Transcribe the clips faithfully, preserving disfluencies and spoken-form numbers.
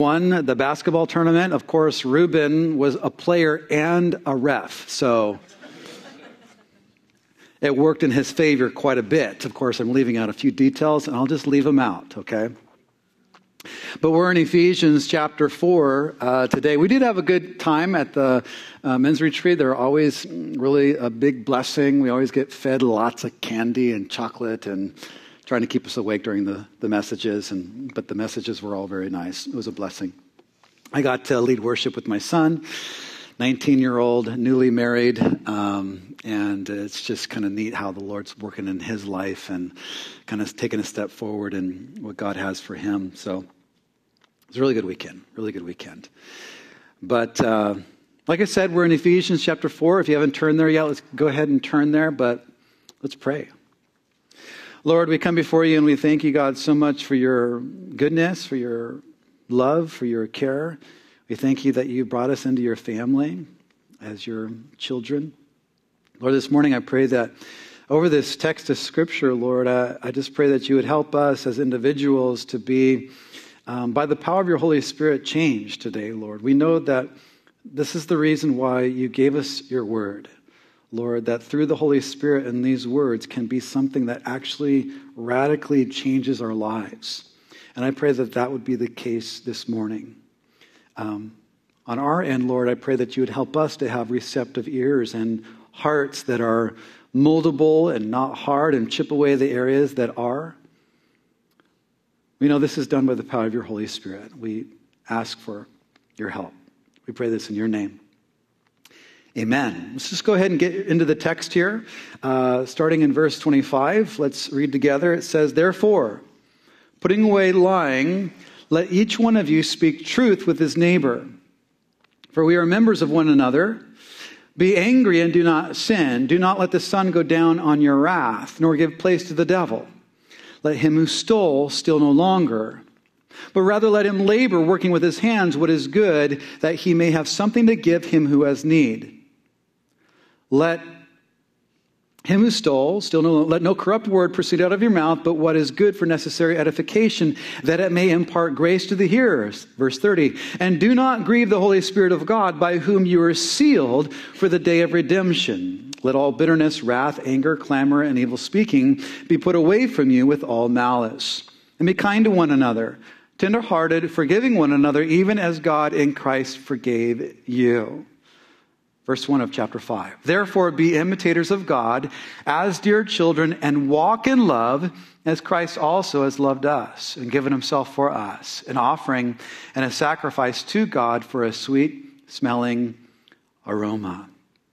Won the basketball tournament. Of course, Ruben was a player and a ref, so it worked in his favor quite a bit. Of course, I'm leaving out a few details, and I'll just leave them out, okay? But we're in Ephesians chapter four uh, today. We did have a good time at the uh, men's retreat. They're always really a big blessing. We always get fed lots of candy and chocolate and trying to keep us awake during the, the messages. And but the messages were all very nice. It was a blessing. I got to lead worship with my son, nineteen-year-old, newly married. Um, and it's just kind of neat how the Lord's working in his life and kind of taking a step forward in what God has for him. So it was a really good weekend, really good weekend. But uh, like I said, we're in Ephesians chapter four. If you haven't turned there yet, let's go ahead and turn there, but let's pray. Lord, we come before you and we thank you, God, so much for your goodness, for your love, for your care. We thank you that you brought us into your family as your children. Lord, this morning I pray that over this text of Scripture, Lord, I, I just pray that you would help us as individuals to be, um, by the power of your Holy Spirit, changed today, Lord. We know that this is the reason why you gave us your word, Lord, that through the Holy Spirit and these words can be something that actually radically changes our lives. And I pray that that would be the case this morning. Um, on our end, Lord, I pray that you would help us to have receptive ears and hearts that are moldable and not hard and chip away the areas that are. We know this is done by the power of your Holy Spirit. We ask for your help. We pray this in your name. Amen. Let's just go ahead and get into the text here. Uh, starting in verse twenty-five, let's read together. It says, "Therefore, putting away lying, let each one of you speak truth with his neighbor. For we are members of one another. Be angry and do not sin. Do not let the sun go down on your wrath, nor give place to the devil. Let him who stole steal no longer, but rather let him labor, working with his hands what is good, that he may have something to give him who has need. Let him who stole, still no, let no corrupt word proceed out of your mouth, but what is good for necessary edification, that it may impart grace to the hearers." Verse thirty, "And do not grieve the Holy Spirit of God, by whom you are sealed for the day of redemption. Let all bitterness, wrath, anger, clamor, and evil speaking be put away from you with all malice. And be kind to one another, tenderhearted, forgiving one another, even as God in Christ forgave you." Verse one of chapter five. "Therefore be imitators of God as dear children, and walk in love as Christ also has loved us and given himself for us, an offering and a sacrifice to God for a sweet smelling aroma."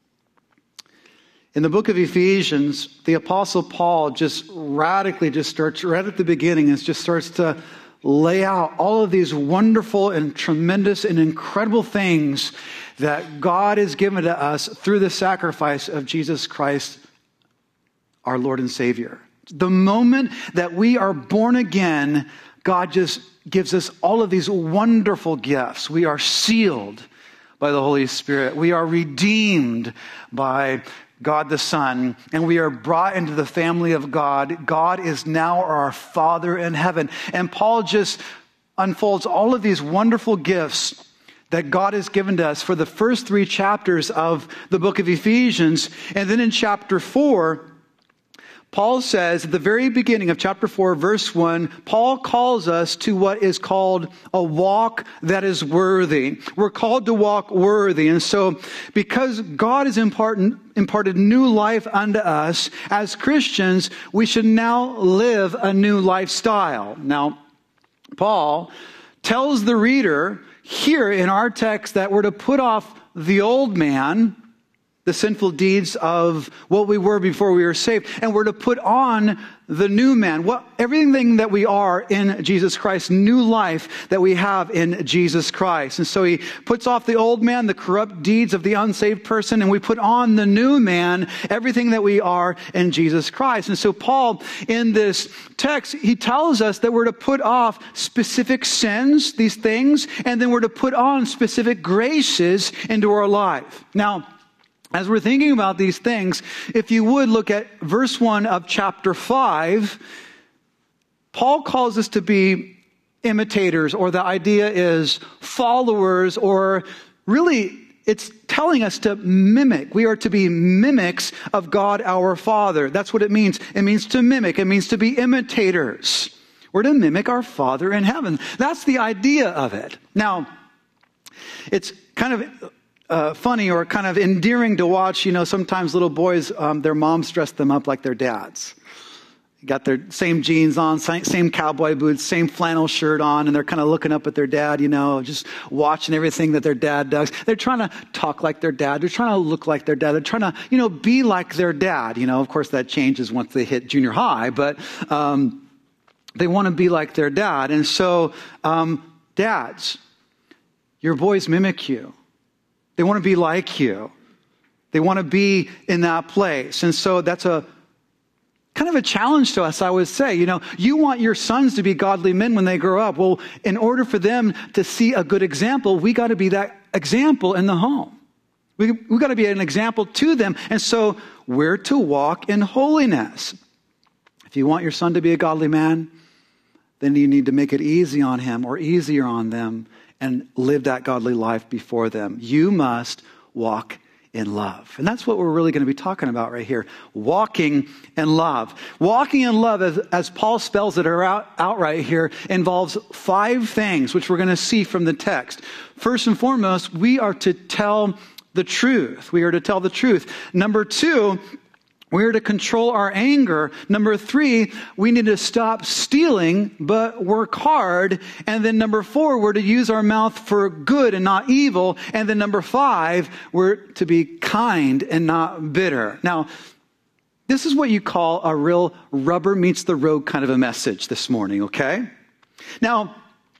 In the book of Ephesians, the Apostle Paul just radically just starts right at the beginning and just starts to lay out all of these wonderful and tremendous and incredible things that God has given to us through the sacrifice of Jesus Christ, our Lord and Savior. The moment that we are born again, God just gives us all of these wonderful gifts. We are sealed by the Holy Spirit. We are redeemed by God the Son, and we are brought into the family of God. God is now our Father in heaven. And Paul just unfolds all of these wonderful gifts that God has given to us for the first three chapters of the book of Ephesians. And then in chapter four, Paul says at the very beginning of chapter four, verse one, Paul calls us to what is called a walk that is worthy. We're called to walk worthy. And so because God has imparted, imparted new life unto us, as Christians, we should now live a new lifestyle. Now, Paul tells the reader here in our text that we're to put off the old man, the sinful deeds of what we were before we were saved, and we're to put on the new man, what everything that we are in Jesus Christ, new life that we have in Jesus Christ. And so he puts off the old man, the corrupt deeds of the unsaved person, and we put on the new man, everything that we are in Jesus Christ. And so Paul, in this text, he tells us that we're to put off specific sins, these things, and then we're to put on specific graces into our life. Now, as we're thinking about these things, if you would look at verse one of chapter five, Paul calls us to be imitators, or the idea is followers, or really it's telling us to mimic. We are to be mimics of God our Father. That's what it means. It means to mimic. It means to be imitators. We're to mimic our Father in heaven. That's the idea of it. Now, it's kind of uh, funny or kind of endearing to watch. You know, sometimes little boys, um, their moms dress them up like their dads. Got their same jeans on, same cowboy boots, same flannel shirt on, and they're kind of looking up at their dad, you know, just watching everything that their dad does. They're trying to talk like their dad. They're trying to look like their dad. They're trying to, you know, be like their dad. You know, of course, that changes once they hit junior high, but um, they want to be like their dad. And so, um, dads, your boys mimic you. They want to be like you. They want to be in that place. And so that's a kind of a challenge to us, I would say. You know, you want your sons to be godly men when they grow up. Well, in order for them to see a good example, we got to be that example in the home. We we got to be an example to them. And so we're to walk in holiness. If you want your son to be a godly man, then you need to make it easy on him or easier on them and live that godly life before them. You must walk in love. And that's what we're really going to be talking about right here. Walking in love. Walking in love, as, as Paul spells it out, out right here, involves five things, which we're going to see from the text. First and foremost, we are to tell the truth. We are to tell the truth. Number two, we are to control our anger. Number three, we need to stop stealing, but work hard. And then number four, we're to use our mouth for good and not evil. And then number five, we're to be kind and not bitter. Now, this is what you call a real rubber meets the road kind of a message this morning, okay? Now,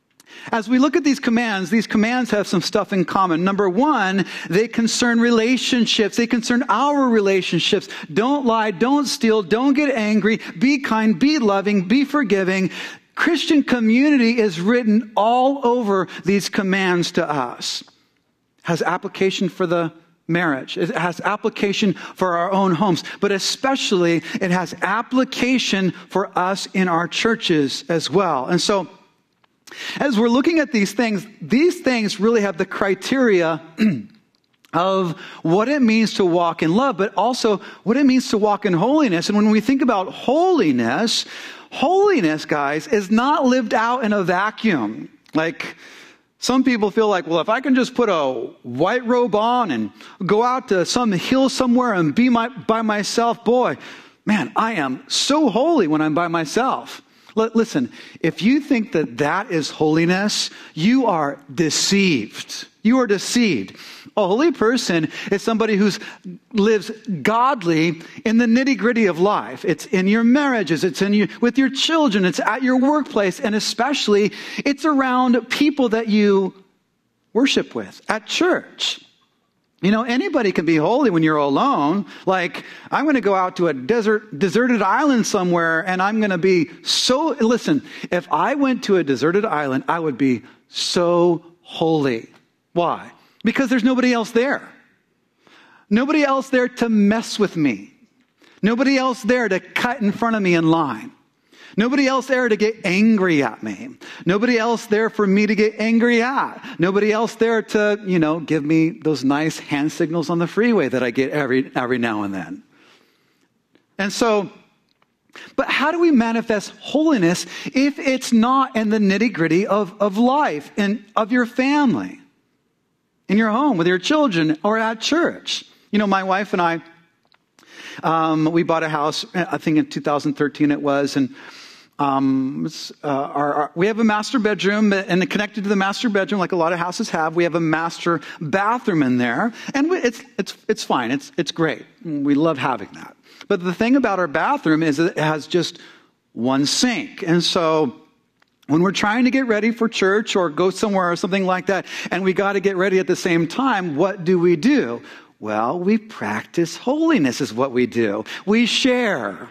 as we look at these commands, these commands have some stuff in common. Number one, they concern relationships. They concern our relationships. Don't lie, don't steal, don't get angry, be kind, be loving, be forgiving. Christian community is written all over these commands to us. Has application for the marriage. It has application for our own homes, but especially it has application for us in our churches as well. And so, as we're looking at these things, these things really have the criteria of what it means to walk in love, but also what it means to walk in holiness. And when we think about holiness, holiness, guys, is not lived out in a vacuum. Like, some people feel like, well, if I can just put a white robe on and go out to some hill somewhere and be my, by myself, boy, man, I am so holy when I'm by myself. Listen, if you think that that is holiness, you are deceived. You are deceived. A holy person is somebody who lives godly in the nitty-gritty of life. It's in your marriages. It's in you, with your children. It's at your workplace. And especially, it's around people that you worship with at church. You know, anybody can be holy when you're alone. Like, I'm going to go out to a desert, deserted island somewhere, and I'm going to be so, listen, if I went to a deserted island, I would be so holy. Why? Because there's nobody else there. Nobody else there to mess with me. Nobody else there to cut in front of me in line. Nobody else there to get angry at me. Nobody else there for me to get angry at. Nobody else there to, you know, give me those nice hand signals on the freeway that I get every every now and then. And so, but how do we manifest holiness if it's not in the nitty-gritty of, of life and of your family, in your home, with your children, or at church? You know, my wife and I, um, we bought a house, I think in two thousand thirteen it was, and Um, uh, our, our, we have a master bedroom, and connected to the master bedroom, like a lot of houses have, we have a master bathroom in there, and we, it's it's it's fine. It's it's great. We love having that. But the thing about our bathroom is that it has just one sink, and so when we're trying to get ready for church or go somewhere or something like that, and we got to get ready at the same time, what do we do? Well, we practice holiness is what we do. We share.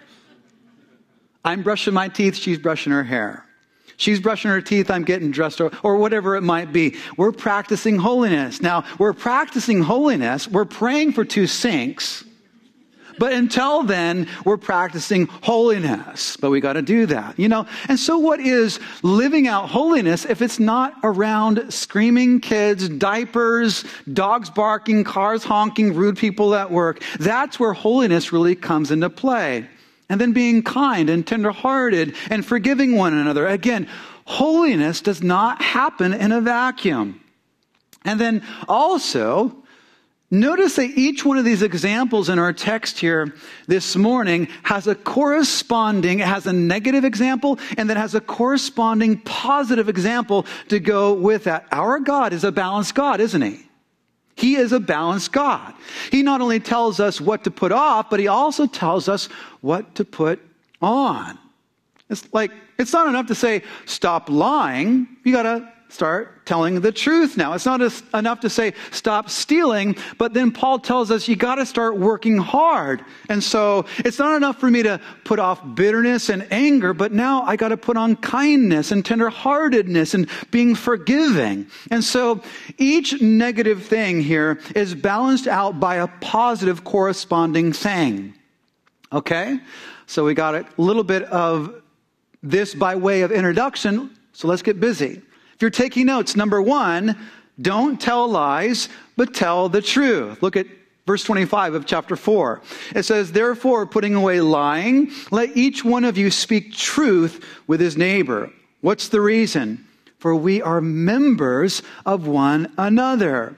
I'm brushing my teeth, she's brushing her hair. She's brushing her teeth, I'm getting dressed, or, or whatever it might be. We're practicing holiness. Now, we're practicing holiness, we're praying for two sinks, But until then, we're practicing holiness. But we got to do that, you know. And so what is living out holiness if it's not around screaming kids, diapers, dogs barking, cars honking, rude people at work? That's where holiness really comes into play. And then being kind and tenderhearted and forgiving one another. Again, holiness does not happen in a vacuum. And then also, notice that each one of these examples in our text here this morning has a corresponding, it has a negative example and then has a corresponding positive example to go with that. Our God is a balanced God, isn't he? He is a balanced God. He not only tells us what to put off, but he also tells us what to put on. It's like, it's not enough to say, stop lying. You got to start telling the truth now. It's not enough to say, stop stealing. But then Paul tells us, you got to start working hard. And so it's not enough for me to put off bitterness and anger, but now I got to put on kindness and tenderheartedness and being forgiving. And so each negative thing here is balanced out by a positive corresponding thing. Okay? So we got a little bit of this by way of introduction. So let's get busy. If you're taking notes, number one, don't tell lies, but tell the truth. Look at verse twenty-five of chapter four. It says, therefore, putting away lying, let each one of you speak truth with his neighbor. What's the reason? For we are members of one another.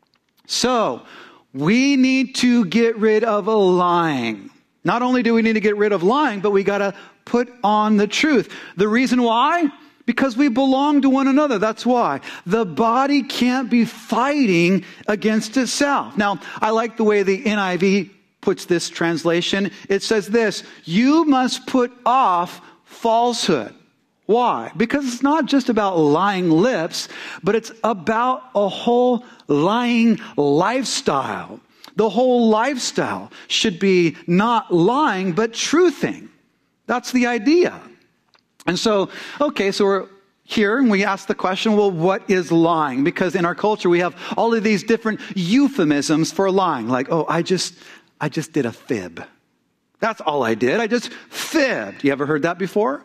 So, we need to get rid of lying. Not only do we need to get rid of lying, but we got to put on the truth. The reason why? Because we belong to one another. That's why. The body can't be fighting against itself. Now, I like the way the N I V puts this translation. It says this, you must put off falsehood. Why? Because it's not just about lying lips, but it's about a whole lying lifestyle. The whole lifestyle should be not lying, but truthing. That's the idea. And so, okay, so we're here and we ask the question, well, what is lying? Because in our culture, we have all of these different euphemisms for lying. Like, oh, I just, I just did a fib. That's all I did. I just fibbed. You ever heard that before?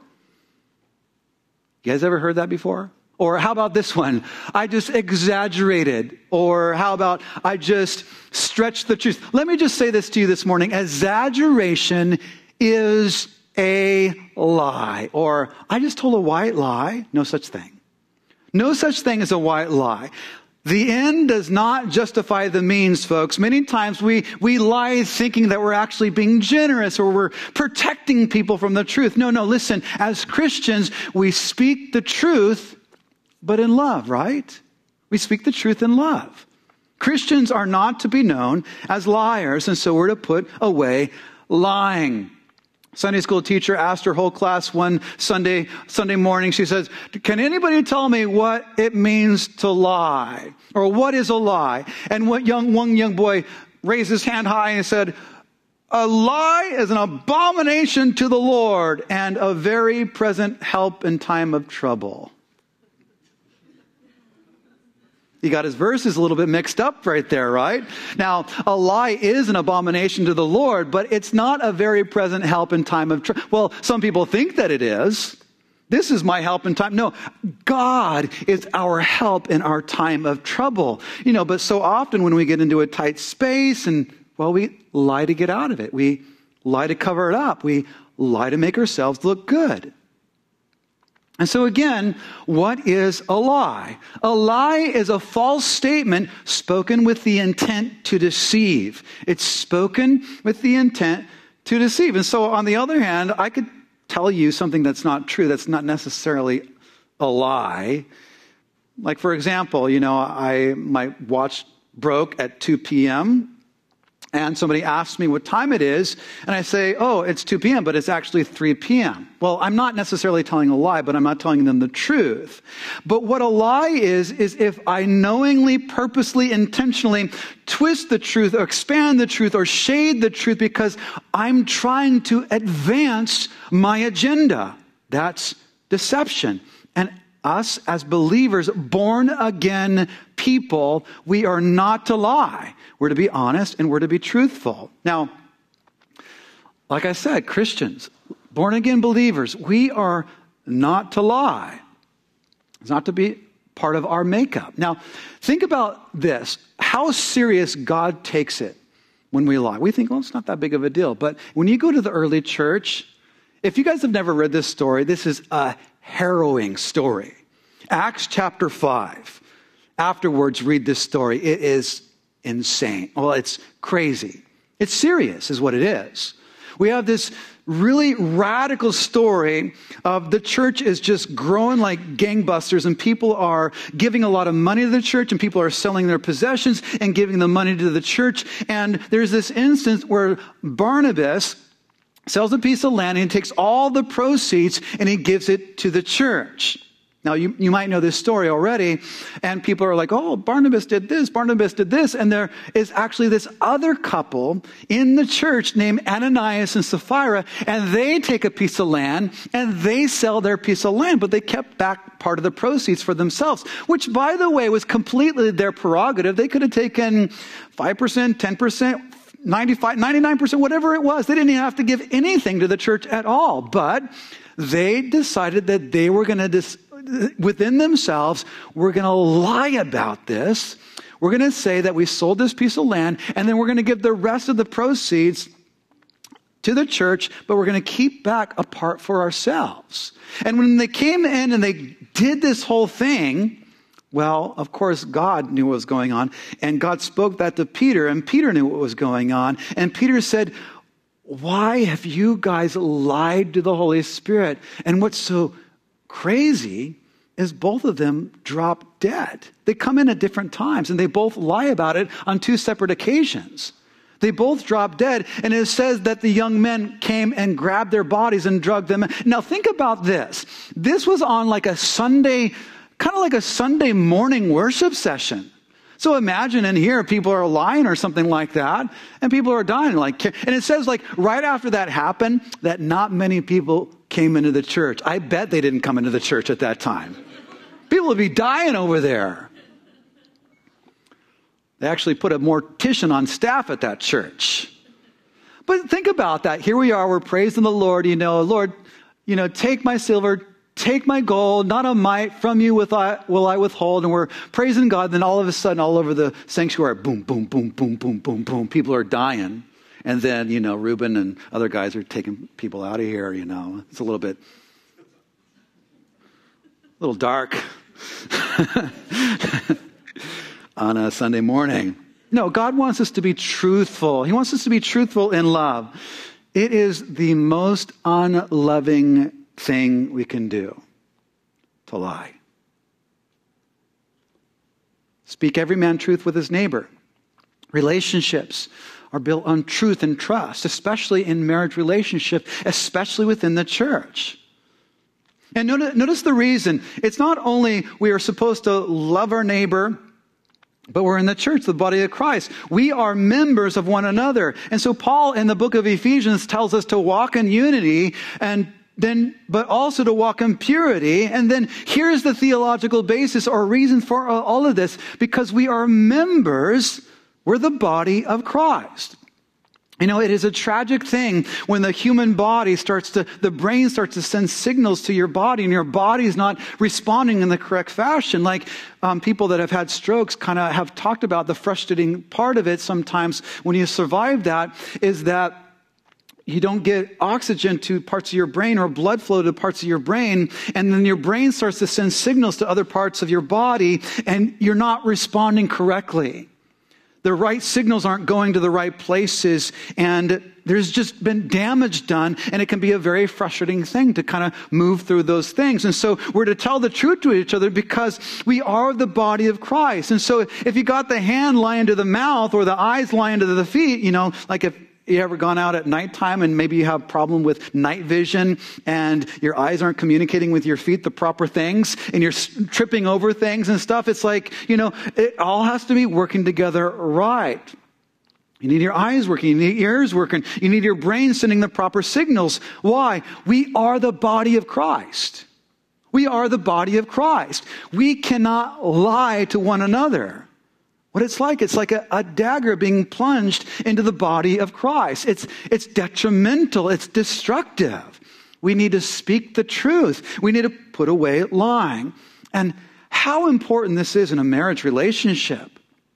You guys ever heard that before? Or how about this one? I just exaggerated. Or how about I just stretched the truth? Let me just say this to you this morning. Exaggeration is a lie. Or I just told a white lie. No such thing. No such thing as a white lie. The end does not justify the means, folks. Many times we, we lie thinking that we're actually being generous or we're protecting people from the truth. No, no, listen. As Christians, we speak the truth, but in love, right? We speak the truth in love. Christians are not to be known as liars, and so we're to put away lying. Sunday school teacher asked her whole class one Sunday Sunday morning, she says, can anybody tell me what it means to lie? Or what is a lie? And what young one young boy raised his hand high and said, a lie is an abomination to the Lord and a very present help in time of trouble. He got his verses a little bit mixed up right there, right? Now, a lie is an abomination to the Lord, but it's not a very present help in time of trouble. Well, some people think that it is. This is my help in time. No, God is our help in our time of trouble. You know, but so often when we get into a tight space and, well, we lie to get out of it. We lie to cover it up. We lie to make ourselves look good. And so again, what is a lie? A lie is a false statement spoken with the intent to deceive. It's spoken with the intent to deceive. And so on the other hand, I could tell you something that's not true, that's not necessarily a lie. Like for example, you know, I my watch broke at two p.m., and somebody asks me what time it is, and I say, oh, it's two p.m., but it's actually three p.m. Well, I'm not necessarily telling a lie, but I'm not telling them the truth. But what a lie is, is if I knowingly, purposely, intentionally twist the truth or expand the truth or shade the truth because I'm trying to advance my agenda. That's deception. And us as believers, born again people, we are not to lie. We're to be honest and we're to be truthful. Now, like I said, Christians, born again believers, we are not to lie. It's not to be part of our makeup. Now, think about this, how serious God takes it when we lie. We think, well, it's not that big of a deal. But when you go to the early church, if you guys have never read this story, this is a harrowing story. Acts chapter five. Afterwards, read this story. It is insane. Well, it's crazy. It's serious is what it is. We have this really radical story of the church is just growing like gangbusters, and people are giving a lot of money to the church, and people are selling their possessions and giving the money to the church. And there's this instance where Barnabas sells a piece of land and he takes all the proceeds and he gives it to the church. Now, you, you might know this story already, and people are like, oh, Barnabas did this, Barnabas did this, and there is actually this other couple in the church named Ananias and Sapphira, and they take a piece of land, and they sell their piece of land, but they kept back part of the proceeds for themselves, which, by the way, was completely their prerogative. They could have taken five percent, ten percent, ninety-five, ninety-nine percent, whatever it was. They didn't even have to give anything to the church at all, but they decided that they were going to dis- within themselves, we're going to lie about this. We're going to say that we sold this piece of land, and then we're going to give the rest of the proceeds to the church, but we're going to keep back a part for ourselves. And when they came in and they did this whole thing, well, of course, God knew what was going on, and God spoke that to Peter, and Peter knew what was going on, and Peter said, why have you guys lied to the Holy Spirit? And what's so crazy is both of them drop dead. They come in at different times, and they both lie about it on two separate occasions. They both drop dead, and it says that the young men came and grabbed their bodies and drugged them. Now think about this. This was on like a Sunday, kind of like a Sunday morning worship session. So imagine in here people are lying or something like that, and people are dying. Like, and it says like right after that happened that not many people came into the church. I bet they didn't come into the church at that time. People would be dying over there. They actually put a mortician on staff at that church. But think about that. Here we are, we're praising the Lord, you know, Lord, you know, take my silver, take my gold, not a mite from you with I, will I withhold. And we're praising God. Then all of a sudden, all over the sanctuary, boom, boom, boom, boom, boom, boom, boom. People are dying. And then, you know, Reuben and other guys are taking people out of here, you know. It's a little bit, a little dark on a Sunday morning. No, God wants us to be truthful. He wants us to be truthful in love. It is the most unloving thing we can do, to lie. Speak every man truth with his neighbor. Relationships are built on truth and trust, especially in marriage relationship, especially within the church. And notice, notice the reason. It's not only we are supposed to love our neighbor, but we're in the church, the body of Christ. We are members of one another. And so Paul in the book of Ephesians tells us to walk in unity and then, but also to walk in purity. And then here's the theological basis or reason for all of this. Because we are members, we're the body of Christ. You know, it is a tragic thing when the human body starts to, the brain starts to send signals to your body and your body is not responding in the correct fashion. Like um, people that have had strokes kind of have talked about the frustrating part of it sometimes when you survive that is that you don't get oxygen to parts of your brain or blood flow to parts of your brain. And then your brain starts to send signals to other parts of your body and you're not responding correctly. The right signals aren't going to the right places, and there's just been damage done, and it can be a very frustrating thing to kind of move through those things. And so we're to tell the truth to each other because we are the body of Christ. And so if you got the hand lying to the mouth or the eyes lying to the feet, you know, like if you ever gone out at nighttime and maybe you have a problem with night vision and your eyes aren't communicating with your feet the proper things and you're tripping over things and stuff. It's like, you know, it all has to be working together right. You need your eyes working. You need your ears working. You need your brain sending the proper signals. Why? We are the body of Christ. We are the body of Christ. We cannot lie to one another. what it's like. It's like a, a dagger being plunged into the body of Christ. It's, it's detrimental. It's destructive. We need to speak the truth. We need to put away lying. And how important this is in a marriage relationship.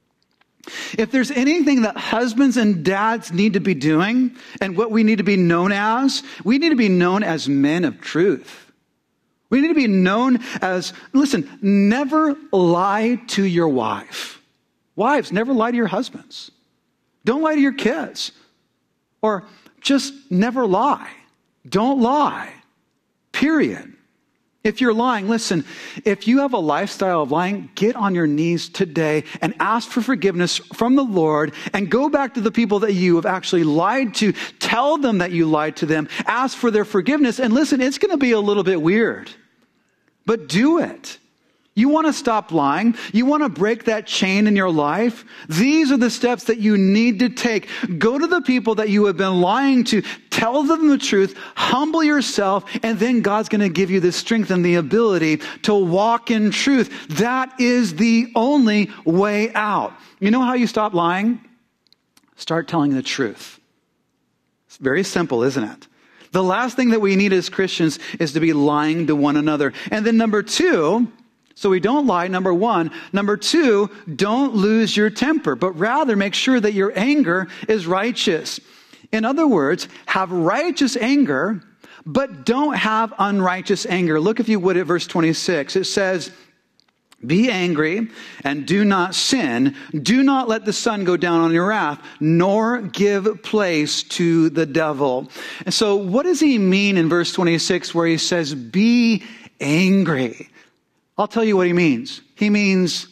If there's anything that husbands and dads need to be doing and what we need to be known as, we need to be known as men of truth. We need to be known as, listen, never lie to your wife. Wives, never lie to your husbands. Don't lie to your kids. Or just never lie. Don't lie. Period. If you're lying, listen, if you have a lifestyle of lying, get on your knees today and ask for forgiveness from the Lord and go back to the people that you have actually lied to. Tell them that you lied to them. Ask for their forgiveness. And listen, it's going to be a little bit weird, but do it. You want to stop lying? You want to break that chain in your life? These are the steps that you need to take. Go to the people that you have been lying to. Tell them the truth. Humble yourself. And then God's going to give you the strength and the ability to walk in truth. That is the only way out. You know how you stop lying? Start telling the truth. It's very simple, isn't it? The last thing that we need as Christians is to be lying to one another. And then number two, so we don't lie, number one. Number two, don't lose your temper, but rather make sure that your anger is righteous. In other words, have righteous anger, but don't have unrighteous anger. Look, if you would, at verse twenty-six. It says, be angry and do not sin. Do not let the sun go down on your wrath, nor give place to the devil. And so what does he mean in verse twenty-six where he says, be angry? I'll tell you what he means. He means,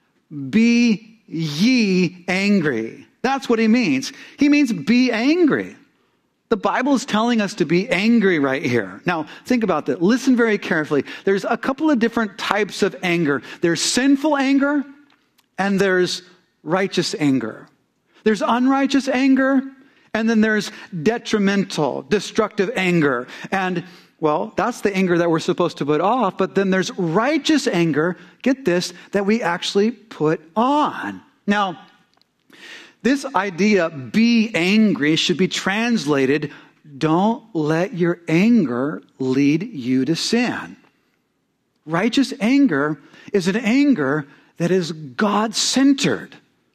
be ye angry. That's what he means. He means be angry. The Bible is telling us to be angry right here. Now, think about that. Listen very carefully. There's a couple of different types of anger. There's sinful anger and there's righteous anger. There's unrighteous anger and then there's detrimental, destructive anger. And well, that's the anger that we're supposed to put off, but then there's righteous anger, get this, that we actually put on. Now, this idea, be angry, should be translated, don't let your anger lead you to sin. Righteous anger is an anger that is God-centered.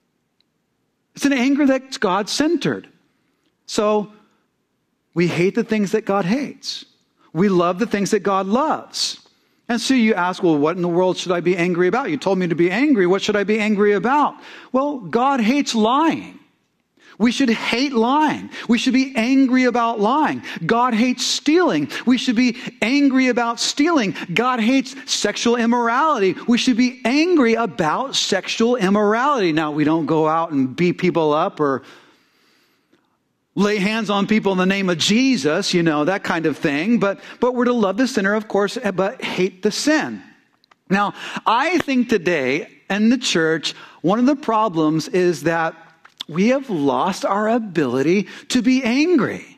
It's an anger that's God-centered. So, we hate the things that God hates. We love the things that God loves. And so you ask, well, what in the world should I be angry about? You told me to be angry. What should I be angry about? Well, God hates lying. We should hate lying. We should be angry about lying. God hates stealing. We should be angry about stealing. God hates sexual immorality. We should be angry about sexual immorality. Now, we don't go out and beat people up or lay hands on people in the name of Jesus, you know, that kind of thing. But, but we're to love the sinner, of course, but hate the sin. Now, I think today in the church, one of the problems is that we have lost our ability to be angry.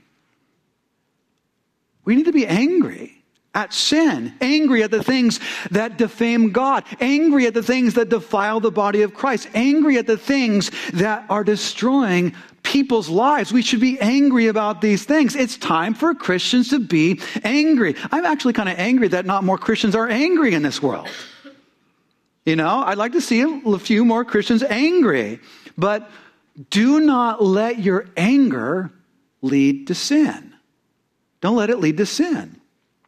We need to be angry at sin, angry at the things that defame God, angry at the things that defile the body of Christ, angry at the things that are destroying people's lives. We should be angry about these things. It's time for Christians to be angry. I'm actually kind of angry that not more Christians are angry in this world. You know, I'd like to see a few more Christians angry, but do not let your anger lead to sin. Don't let it lead to sin.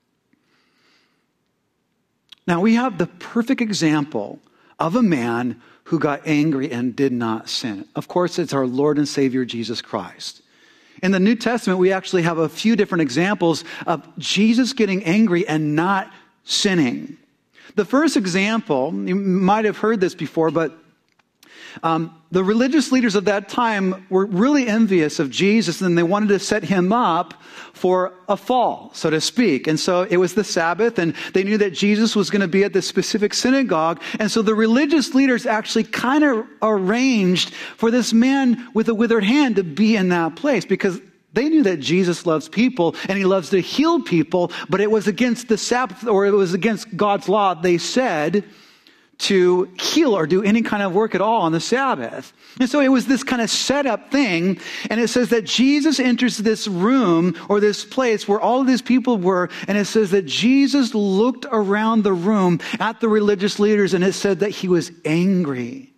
Now, we have the perfect example of a man who got angry and did not sin. Of course, it's our Lord and Savior, Jesus Christ. In the New Testament, we actually have a few different examples of Jesus getting angry and not sinning. The first example, you might have heard this before, but Um, the religious leaders of that time were really envious of Jesus, and they wanted to set him up for a fall, so to speak. And so it was the Sabbath, and they knew that Jesus was going to be at this specific synagogue. And so the religious leaders actually kind of arranged for this man with a withered hand to be in that place, because they knew that Jesus loves people and he loves to heal people, but it was against the Sabbath, or it was against God's law, they said, to heal or do any kind of work at all on the Sabbath. And so it was this kind of setup thing. And it says that Jesus enters this room or this place where all of these people were. And it says that Jesus looked around the room at the religious leaders, and it said that he was angry.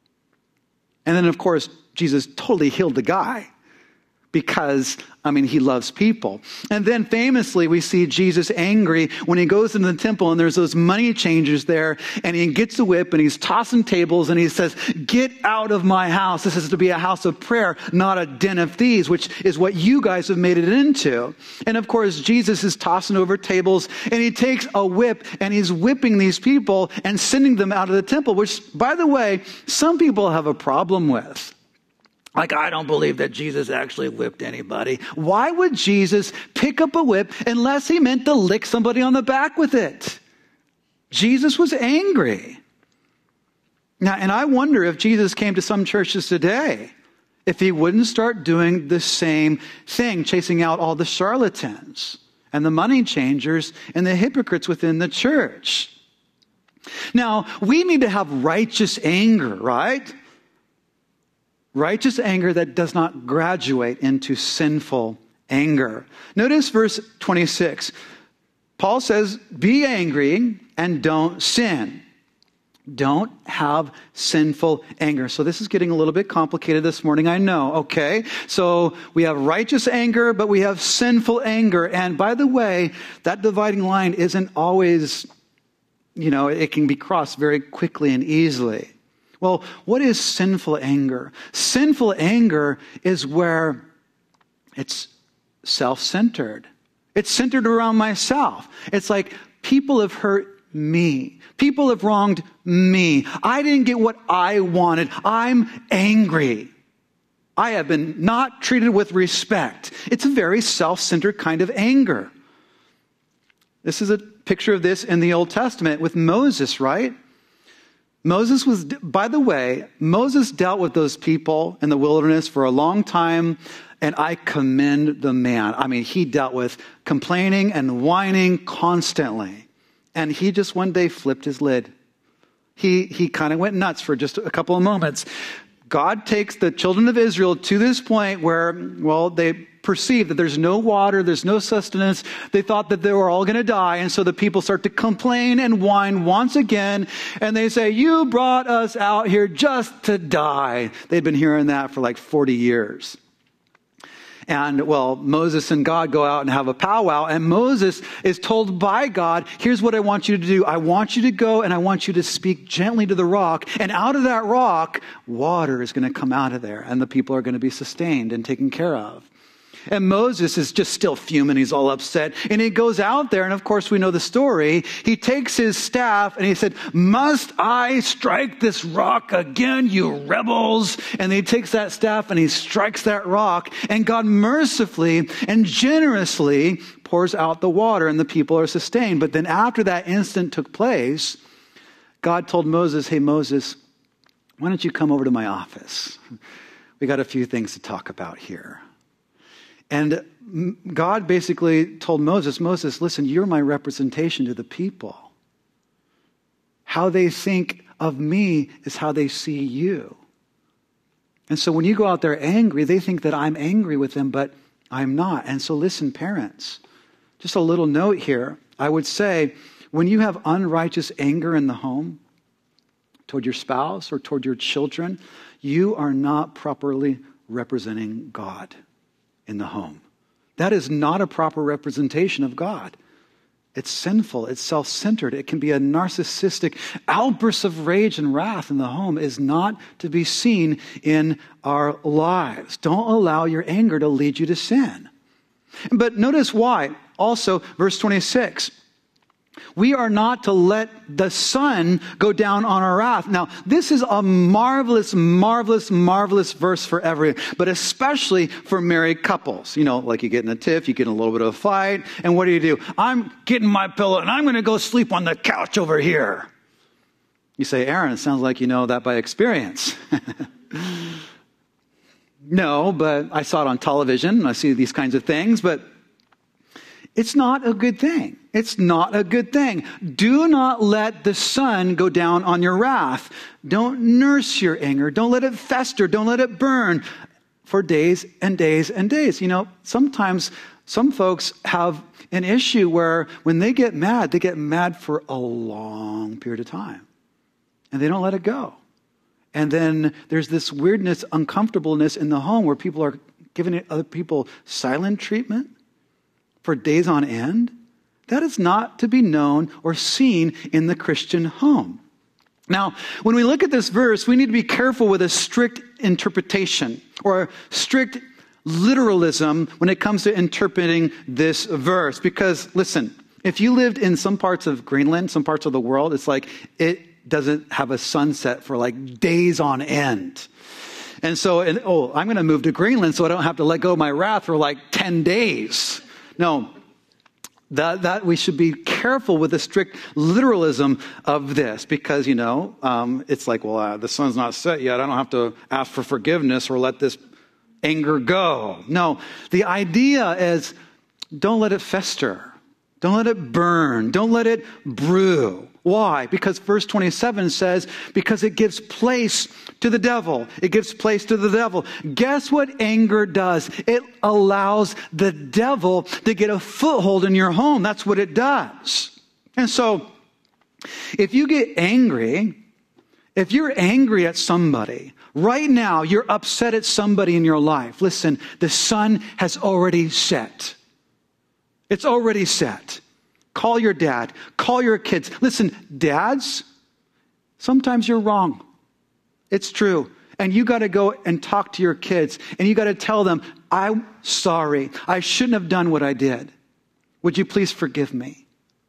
And then, of course, Jesus totally healed the guy. Because, I mean, he loves people. And then famously, we see Jesus angry when he goes into the temple and there's those money changers there, and he gets a whip and he's tossing tables and he says, "Get out of my house. This is to be a house of prayer, not a den of thieves," which is what you guys have made it into. And of course, Jesus is tossing over tables, and he takes a whip and he's whipping these people and sending them out of the temple, which, by the way, some people have a problem with. Like, I don't believe that Jesus actually whipped anybody. Why would Jesus pick up a whip unless he meant to lick somebody on the back with it? Jesus was angry. Now, and I wonder if Jesus came to some churches today, if he wouldn't start doing the same thing, chasing out all the charlatans and the money changers and the hypocrites within the church. Now, we need to have righteous anger, right? Righteous anger that does not graduate into sinful anger. Notice verse twenty-six. Paul says, "Be angry and don't sin." Don't have sinful anger. So this is getting a little bit complicated this morning, I know, okay? So we have righteous anger, but we have sinful anger. And by the way, that dividing line isn't always, you know, it can be crossed very quickly and easily. Well, what is sinful anger? Sinful anger is where it's self-centered. It's centered around myself. It's like, people have hurt me. People have wronged me. I didn't get what I wanted. I'm angry. I have been not treated with respect. It's a very self-centered kind of anger. This is a picture of this in the Old Testament with Moses, right? Moses was, by the way, Moses dealt with those people in the wilderness for a long time, and I commend the man. I mean, he dealt with complaining and whining constantly. And he just one day flipped his lid. He, he kind of went nuts for just a couple of moments. God takes the children of Israel to this point where, well, they perceive that there's no water, there's no sustenance. They thought that they were all going to die. And so the people start to complain and whine once again. And they say, "You brought us out here just to die." They'd been hearing that for like forty years. And, well, Moses and God go out and have a powwow. And Moses is told by God, "Here's what I want you to do. I want you to go and I want you to speak gently to the rock. And out of that rock, water is going to come out of there. And the people are going to be sustained and taken care of." And Moses is just still fuming. He's all upset. And he goes out there, and of course we know the story. He takes his staff and he said, "Must I strike this rock again, you rebels?" And he takes that staff and he strikes that rock. And God mercifully and generously pours out the water, and the people are sustained. But then after that incident took place, God told Moses, "Hey, Moses, why don't you come over to my office? We got a few things to talk about here." And God basically told Moses, "Moses, listen, you're my representation to the people. How they think of me is how they see you. And so when you go out there angry, they think that I'm angry with them, but I'm not. And so listen, parents, just a little note here. I would say, when you have unrighteous anger in the home toward your spouse or toward your children, you are not properly representing God in the home. That is not a proper representation of God. It's sinful. It's self-centered. It can be a narcissistic outburst of rage and wrath in the home. Is not to be seen in our lives. Don't allow your anger to lead you to sin. But notice why. Also, verse twenty-six. We are not to let the sun go down on our wrath. Now, this is a marvelous, marvelous, marvelous verse for everyone, but especially for married couples. You know, like you get in a tiff, you get in a little bit of a fight, and what do you do? I'm getting my pillow and I'm going to go sleep on the couch over here. You say, "Aaron, it sounds like you know that by experience." No, but I saw it on television. I see these kinds of things, but It's not a good thing. It's not a good thing. Do not let the sun go down on your wrath. Don't nurse your anger. Don't let it fester. Don't let it burn for days and days and days. You know, sometimes some folks have an issue where when they get mad, they get mad for a long period of time. And they don't let it go. And then there's this weirdness, uncomfortableness in the home where people are giving other people silent treatment for days on end. That is not to be known or seen in the Christian home. Now, when we look at this verse, we need to be careful with a strict interpretation or strict literalism when it comes to interpreting this verse. Because, listen, if you lived in some parts of Greenland, some parts of the world, it's like it doesn't have a sunset for like days on end. And so, and, oh, I'm going to move to Greenland so I don't have to let go of my wrath for like ten days. No, that, that we should be careful with the strict literalism of this because, you know, um, it's like, well, uh, the sun's not set yet. I don't have to ask for forgiveness or let this anger go. No, the idea is don't let it fester. Don't let it burn. Don't let it brew. Why? Because verse twenty-seven says, because it gives place to the devil. It gives place to the devil. Guess what anger does? It allows the devil to get a foothold in your home. That's what it does. And so, if you get angry, if you're angry at somebody, right now you're upset at somebody in your life. Listen, the sun has already set. It's already set. Call your dad. Call your kids. Listen, dads, sometimes you're wrong. It's true. And you got to go and talk to your kids. And you got to tell them, I'm sorry. I shouldn't have done what I did. Would you please forgive me?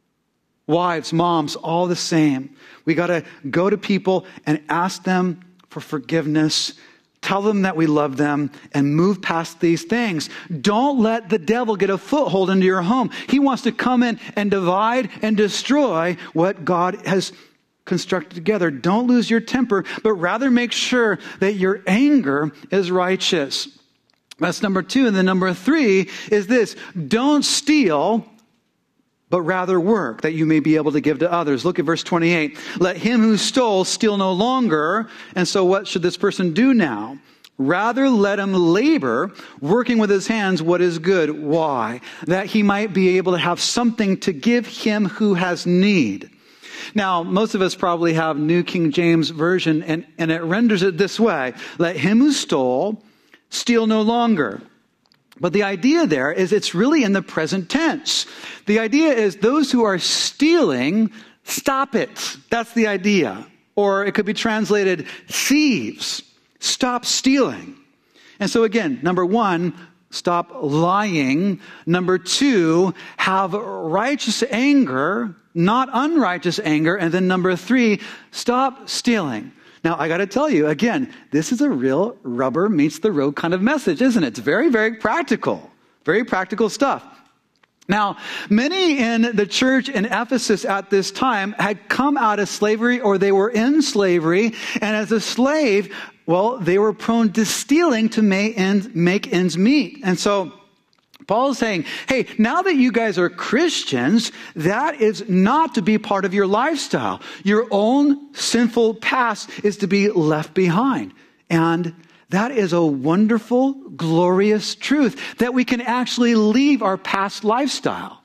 Wives, moms, all the same. We got to go to people and ask them for forgiveness. Tell them that we love them and move past these things. Don't let the devil get a foothold into your home. He wants to come in and divide and destroy what God has constructed together. Don't lose your temper, but rather make sure that your anger is righteous. That's number two. And then number three is this: don't steal, but rather work, that you may be able to give to others. Look at verse twenty-eight. Let him who stole steal no longer. And so what should this person do now? Rather let him labor, working with his hands what is good. Why? That he might be able to have something to give him who has need. Now, most of us probably have New King James Version, and, and it renders it this way. Let him who stole steal no longer. But the idea there is it's really in the present tense. The idea is those who are stealing, stop it. That's the idea. Or it could be translated, thieves, stop stealing. And so again, number one, stop lying. Number two, have righteous anger, not unrighteous anger. And then number three, stop stealing. Now, I got to tell you, again, this is a real rubber meets the road kind of message, isn't it? It's very, very practical. Very practical stuff. Now, many in the church in Ephesus at this time had come out of slavery or they were in slavery. And as a slave, well, they were prone to stealing to make ends, make ends meet. And so Paul is saying, hey, now that you guys are Christians, that is not to be part of your lifestyle. Your own sinful past is to be left behind. And that is a wonderful, glorious truth that we can actually leave our past lifestyle.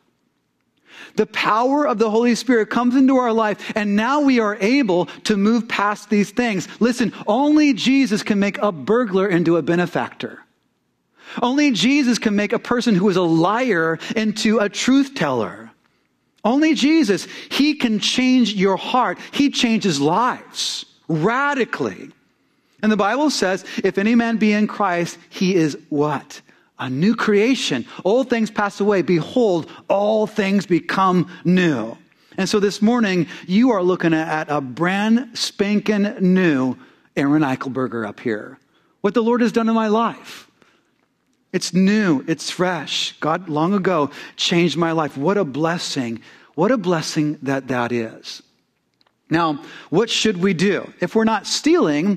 The power of the Holy Spirit comes into our life, and now we are able to move past these things. Listen, only Jesus can make a burglar into a benefactor. Only Jesus can make a person who is a liar into a truth teller. Only Jesus, he can change your heart. He changes lives radically. And the Bible says, if any man be in Christ, he is what? A new creation. Old things pass away. Behold, all things become new. And so this morning, you are looking at a brand spanking new Aaron Eichelberger up here. What the Lord has done in my life. It's new. It's fresh. God long ago changed my life. What a blessing. What a blessing that that is. Now, what should we do? If we're not stealing,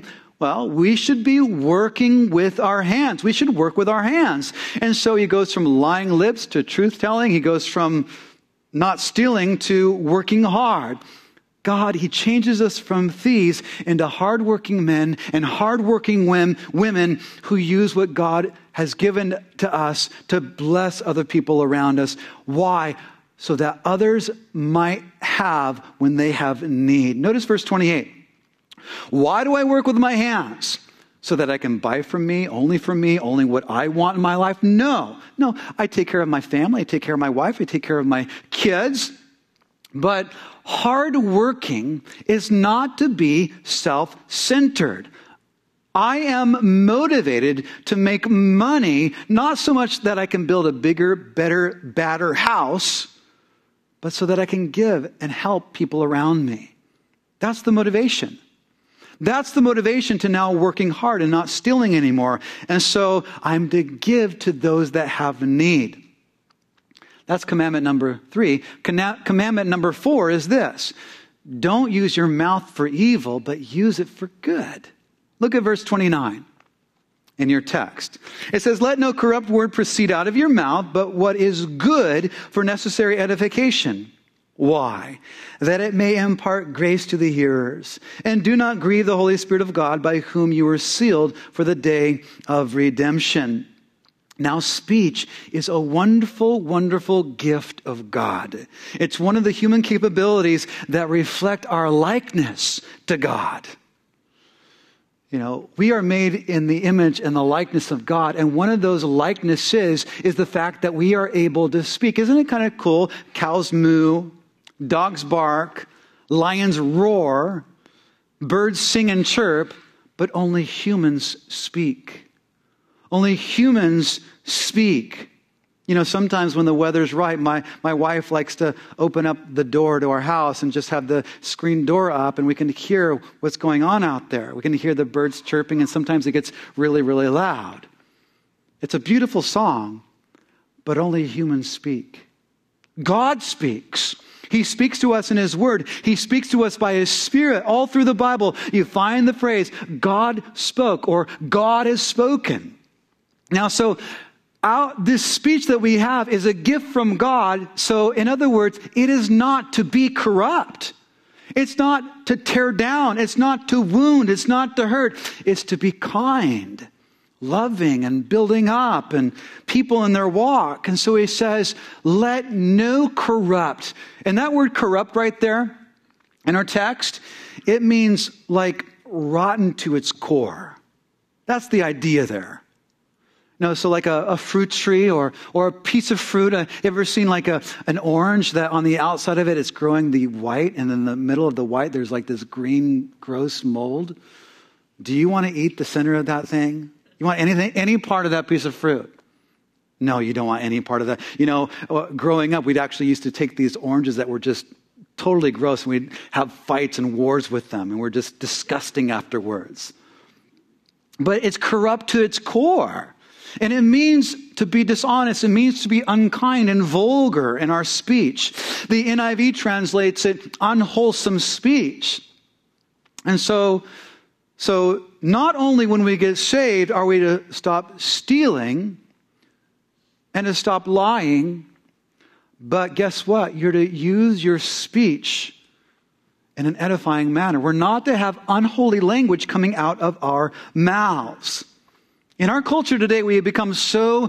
Well, we should be working with our hands. We should work with our hands. And so he goes from lying lips to truth-telling. He goes from not stealing to working hard. God, he changes us from thieves into hardworking men and hardworking women who use what God has given to us to bless other people around us. Why? So that others might have when they have need. Notice verse twenty-eight. Why do I work with my hands? So that I can buy from me, only from me, only what I want in my life? No. No, I take care of my family. I take care of my wife. I take care of my kids. But hard working is not to be self-centered. I am motivated to make money, not so much that I can build a bigger, better, badder house, but so that I can give and help people around me. That's the motivation. That's the motivation to now working hard and not stealing anymore. And so I'm to give to those that have need. That's commandment number three. Commandment number four is this. Don't use your mouth for evil, but use it for good. Look at verse twenty-nine in your text. It says, let no corrupt word proceed out of your mouth, but what is good for necessary edification. Why? That it may impart grace to the hearers. And do not grieve the Holy Spirit of God, by whom you were sealed for the day of redemption. Now, speech is a wonderful, wonderful gift of God. It's one of the human capabilities that reflect our likeness to God. You know, we are made in the image and the likeness of God. And one of those likenesses is the fact that we are able to speak. Isn't it kind of cool? Cows moo, dogs bark, lions roar, birds sing and chirp, but only humans speak. Only humans speak. You know, sometimes when the weather's right, my, my wife likes to open up the door to our house and just have the screen door up, and we can hear what's going on out there. We can hear the birds chirping, and sometimes it gets really, really loud. It's a beautiful song, but only humans speak. God speaks. He speaks to us in His Word. He speaks to us by His Spirit. All through the Bible, you find the phrase, God spoke, or God has spoken. Now, so Our, this speech that we have is a gift from God. So in other words, it is not to be corrupt. It's not to tear down. It's not to wound. It's not to hurt. It's to be kind, loving, and building up and people in their walk. And so he says, let no corrupt. And that word corrupt right there in our text, it means like rotten to its core. That's the idea there. No, so like a, a fruit tree or or a piece of fruit. Uh, you ever seen like a an orange that on the outside of it it's growing the white, and in the middle of the white there's like this green gross mold? Do you want to eat the center of that thing? You want anything, any part of that piece of fruit? No, you don't want any part of that. You know, growing up, we'd actually used to take these oranges that were just totally gross, and we'd have fights and wars with them, and we're just disgusting afterwards. But it's corrupt to its core. And it means to be dishonest. It means to be unkind and vulgar in our speech. The N I V translates it unwholesome speech. And so, so not only when we get saved are we to stop stealing and to stop lying, but guess what? You're to use your speech in an edifying manner. We're not to have unholy language coming out of our mouths. In our culture today, we have become so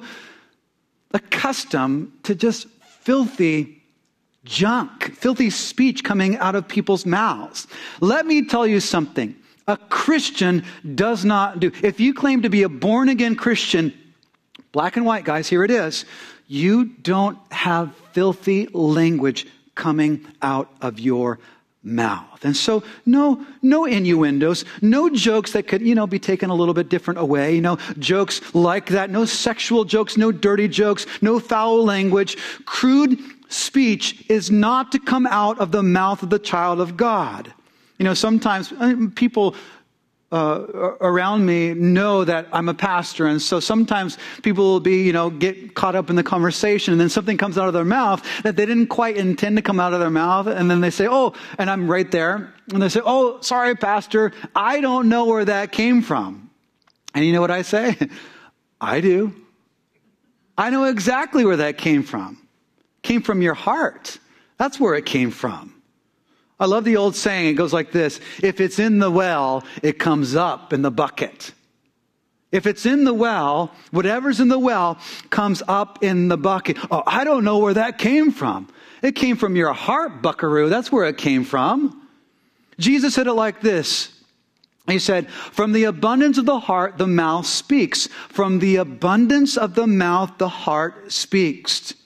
accustomed to just filthy junk, filthy speech coming out of people's mouths. Let me tell you something. A Christian does not do. If you claim to be a born-again Christian, black and white, guys, here it is. You don't have filthy language coming out of your mouth. And so no, no innuendos, no jokes that could, you know, be taken a little bit different away, you know, jokes like that, no sexual jokes, no dirty jokes, no foul language. Crude speech is not to come out of the mouth of the child of God. You know, sometimes people uh, around me know that I'm a pastor. And so sometimes people will be, you know, get caught up in the conversation, and then something comes out of their mouth that they didn't quite intend to come out of their mouth. And then they say, oh, and I'm right there. And they say, oh, sorry, pastor, I don't know where that came from. And you know what I say? I do. I know exactly where that came from. Came from your heart. That's where it came from. I love the old saying. It goes like this. If it's in the well, it comes up in the bucket. If it's in the well, whatever's in the well comes up in the bucket. Oh, I don't know where that came from. It came from your heart, buckaroo. That's where it came from. Jesus said it like this. He said, from the abundance of the heart, the mouth speaks. From the abundance of the mouth, the heart speaks.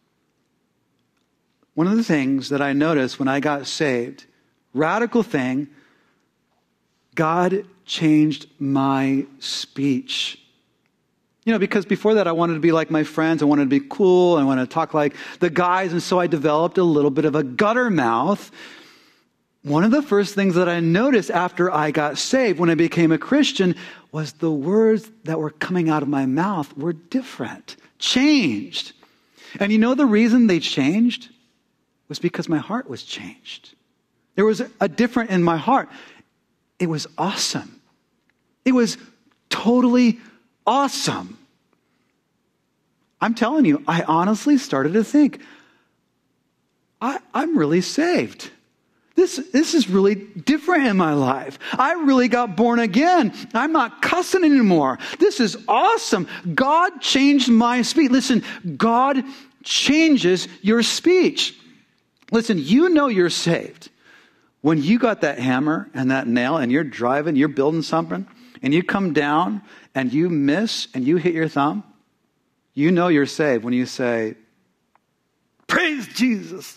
One of the things that I noticed when I got saved, radical thing, God changed my speech. You know, because before that I wanted to be like my friends. I wanted to be cool. I wanted to talk like the guys. And so I developed a little bit of a gutter mouth. One of the first things that I noticed after I got saved, when I became a Christian, was the words that were coming out of my mouth were different, changed. And you know the reason they changed? Was because my heart was changed. There was a different in my heart. It was awesome. It was totally awesome. I'm telling you, I honestly started to think, I, I'm really saved. This, this is really different in my life. I really got born again. I'm not cussing anymore. This is awesome. God changed my speech. Listen, God changes your speech. Listen, you know you're saved when you got that hammer and that nail and you're driving, you're building something, and you come down and you miss and you hit your thumb. You know you're saved when you say, praise Jesus.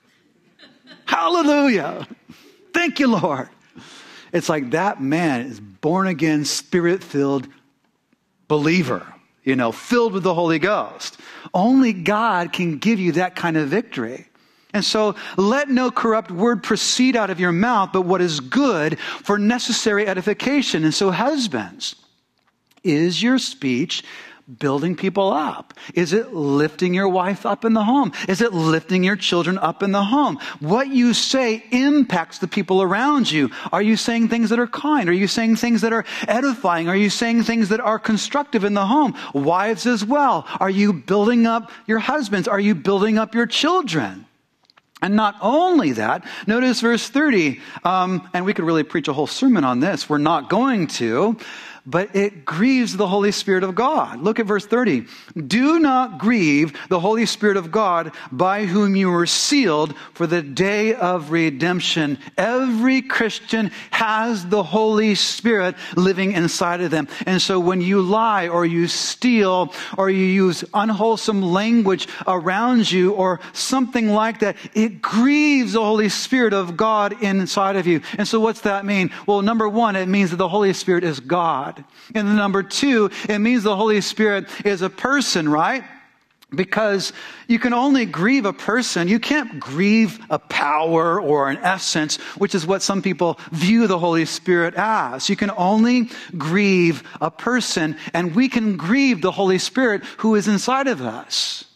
Hallelujah. Thank you, Lord. It's like that man is born again, spirit-filled believer, you know, filled with the Holy Ghost. Only God can give you that kind of victory. And so let no corrupt word proceed out of your mouth, but what is good for necessary edification. And so husbands, is your speech building people up? Is it lifting your wife up in the home? Is it lifting your children up in the home? What you say impacts the people around you. Are you saying things that are kind? Are you saying things that are edifying? Are you saying things that are constructive in the home? Wives as well. Are you building up your husbands? Are you building up your children? And not only that, notice verse thirty, um, and we could really preach a whole sermon on this. We're not going to, but it grieves the Holy Spirit of God. Look at verse thirty. Do not grieve the Holy Spirit of God, by whom you were sealed for the day of redemption. Every Christian has the Holy Spirit living inside of them. And so when you lie or you steal or you use unwholesome language around you or something like that, it grieves the Holy Spirit of God inside of you. And so what's that mean? Well, number one, it means that the Holy Spirit is God. And then number two, it means the Holy Spirit is a person, right? Because you can only grieve a person. You can't grieve a power or an essence, which is what some people view the Holy Spirit as. You can only grieve a person, and we can grieve the Holy Spirit who is inside of us.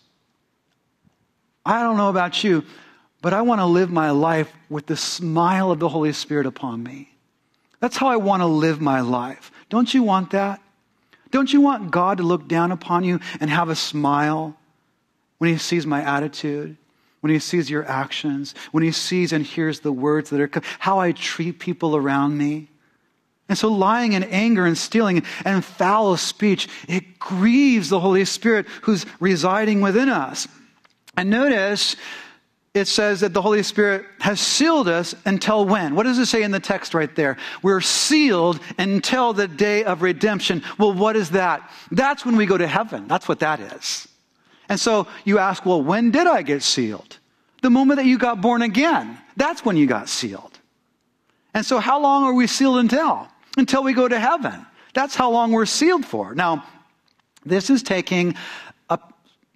I don't know about you, but I want to live my life with the smile of the Holy Spirit upon me. That's how I want to live my life. Don't you want that? Don't you want God to look down upon you and have a smile when he sees my attitude, when he sees your actions, when he sees and hears the words that are, how I treat people around me? And so lying and anger and stealing and foul speech, it grieves the Holy Spirit who's residing within us. And notice, it says that the Holy Spirit has sealed us until when? What does it say in the text right there? We're sealed until the day of redemption. Well, what is that? That's when we go to heaven. That's what that is. And so you ask, well, when did I get sealed? The moment that you got born again. That's when you got sealed. And so how long are we sealed until? Until we go to heaven. That's how long we're sealed for. Now, this is taking a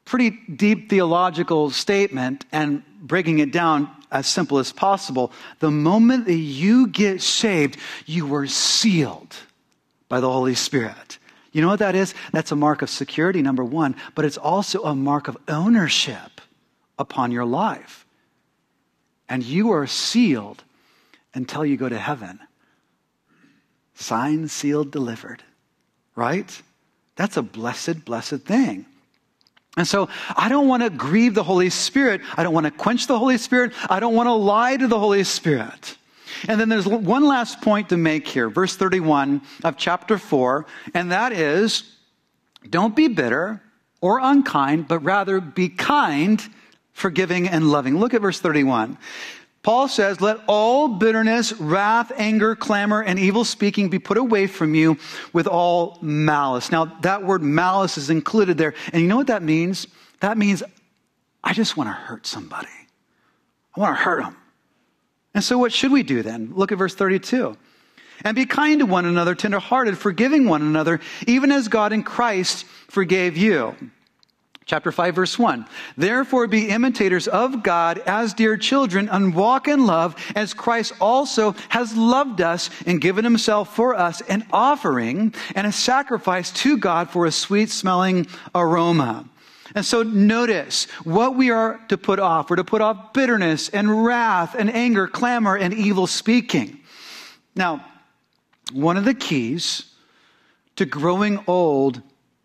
pretty deep theological statement and breaking it down as simple as possible. The moment that you get saved, you were sealed by the Holy Spirit. You know what that is? That's a mark of security, number one, but it's also a mark of ownership upon your life. And you are sealed until you go to heaven. Signed, sealed, delivered. Right? That's a blessed, blessed thing. And so I don't want to grieve the Holy Spirit. I don't want to quench the Holy Spirit. I don't want to lie to the Holy Spirit. And then there's one last point to make here. Verse thirty-one of chapter four. And that is, don't be bitter or unkind, but rather be kind, forgiving, and loving. Look at verse thirty-one. Paul says, let all bitterness, wrath, anger, clamor, and evil speaking be put away from you with all malice. Now, that word malice is included there. And you know what that means? That means I just want to hurt somebody. I want to hurt them. And so what should we do then? Look at verse thirty-two. And be kind to one another, tenderhearted, forgiving one another, even as God in Christ forgave you. Chapter five, verse one. Therefore be imitators of God as dear children, and walk in love as Christ also has loved us and given himself for us, an offering and a sacrifice to God for a sweet smelling aroma. And so notice what we are to put off. We're to put off bitterness and wrath and anger, clamor, and evil speaking. Now, one of the keys to growing old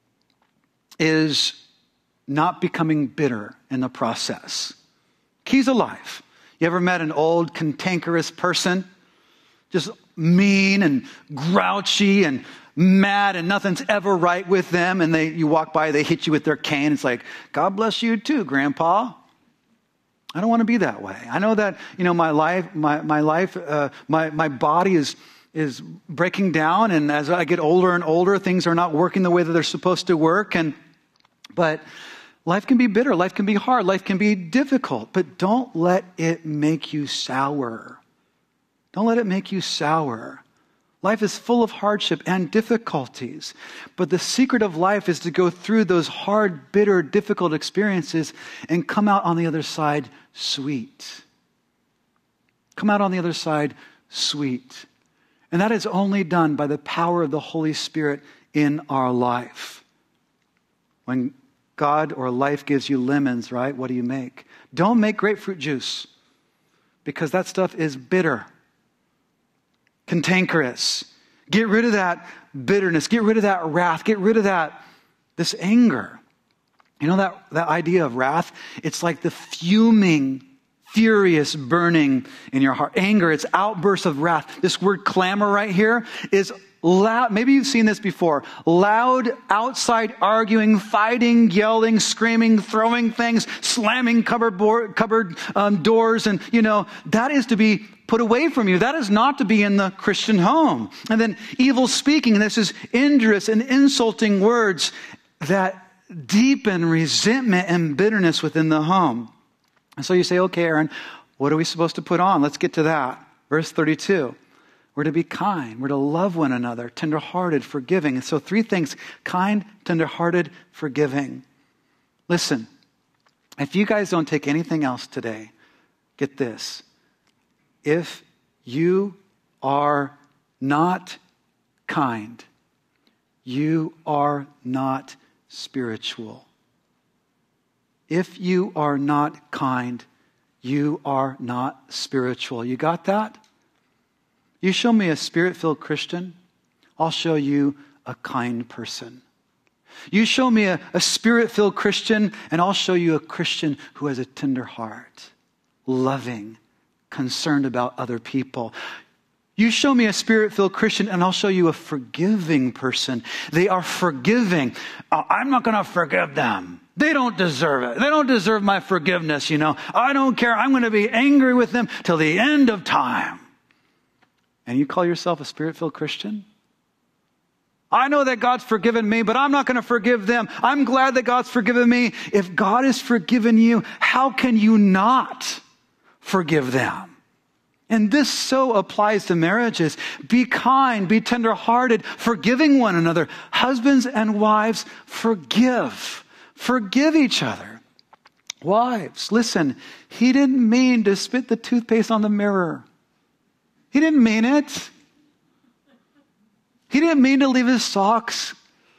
is not becoming bitter in the process. Keys of life. You ever met an old cantankerous person? Just mean and grouchy and mad and nothing's ever right with them. And they, you walk by, they hit you with their cane. It's like, God bless you too, Grandpa. I don't want to be that way. I know that, you know, my life, my, my life, uh, my, my body is, is breaking down. And as I get older and older, things are not working the way that they're supposed to work. And, but life can be bitter. Life can be hard. Life can be difficult. But don't let it make you sour. Don't let it make you sour. Life is full of hardship and difficulties. But the secret of life is to go through those hard, bitter, difficult experiences and come out on the other side sweet. Come out on the other side sweet. And that is only done by the power of the Holy Spirit in our life. When God or life gives you lemons, right? What do you make? Don't make grapefruit juice, because that stuff is bitter, cantankerous. Get rid of that bitterness. Get rid of that wrath. Get rid of that, this anger. You know that, that idea of wrath? It's like the fuming, furious burning in your heart. Anger, it's outbursts of wrath. This word clamor right here is loud. Maybe you've seen this before. Loud, outside arguing, fighting, yelling, screaming, throwing things, slamming cupboard, board, cupboard um, doors. And, you know, that is to be put away from you. That is not to be in the Christian home. And then evil speaking. This is injurious and insulting words that deepen resentment and bitterness within the home. And so you say, okay, Aaron, what are we supposed to put on? Let's get to that. Verse thirty-two. We're to be kind. We're to love one another, tenderhearted, forgiving. And so three things: kind, tenderhearted, forgiving. Listen, if you guys don't take anything else today, get this. If you are not kind, you are not spiritual. If you are not kind, you are not spiritual. You got that? You show me a spirit-filled Christian, I'll show you a kind person. You show me a, a spirit-filled Christian, and I'll show you a Christian who has a tender heart, loving, concerned about other people. You show me a spirit-filled Christian, and I'll show you a forgiving person. They are forgiving. Uh, I'm not going to forgive them. They don't deserve it. They don't deserve my forgiveness, you know. I don't care. I'm going to be angry with them till the end of time. And you call yourself a spirit-filled Christian? I know that God's forgiven me, but I'm not going to forgive them. I'm glad that God's forgiven me. If God has forgiven you, how can you not forgive them? And this so applies to marriages. Be kind, be tenderhearted, forgiving one another. Husbands and wives, forgive. Forgive each other. Wives, listen, he didn't mean to spit the toothpaste on the mirror. He didn't mean it. He didn't mean to leave his socks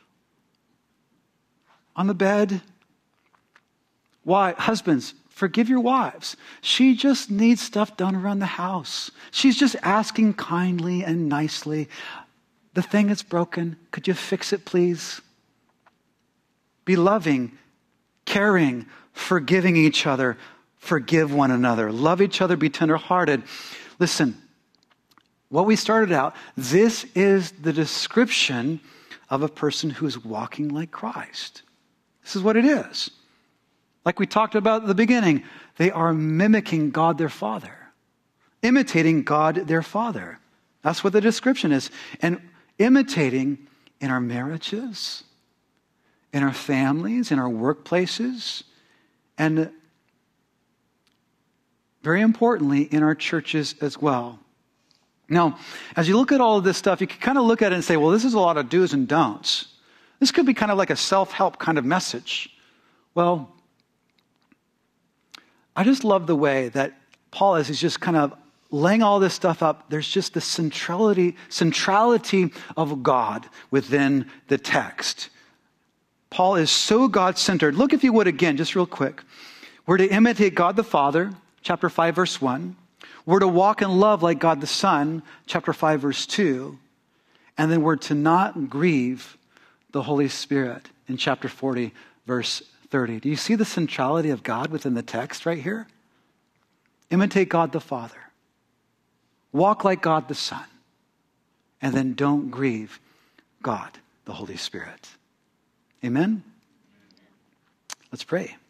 on the bed. Why? Husbands, forgive your wives. She just needs stuff done around the house. She's just asking kindly and nicely. The thing is broken. Could you fix it, please? Be loving, caring, forgiving each other. Forgive one another. Love each other. Be tenderhearted. Listen, what we started out, this is the description of a person who is walking like Christ. This is what it is. Like we talked about at the beginning, they are mimicking God their Father, imitating God their Father. That's what the description is. And imitating in our marriages, in our families, in our workplaces, and very importantly, in our churches as well. Now, as you look at all of this stuff, you can kind of look at it and say, well, this is a lot of do's and don'ts. This could be kind of like a self-help kind of message. Well, I just love the way that Paul is, he's just kind of laying all this stuff up. There's just the centrality, centrality of God within the text. Paul is so God-centered. Look, if you would, again, just real quick. We're to imitate God the Father, chapter five, verse one. We're to walk in love like God the Son, chapter five, verse two. And then we're to not grieve the Holy Spirit in chapter forty, verse thirty. Do you see the centrality of God within the text right here? Imitate God the Father. Walk like God the Son. And then don't grieve God the Holy Spirit. Amen? Let's pray.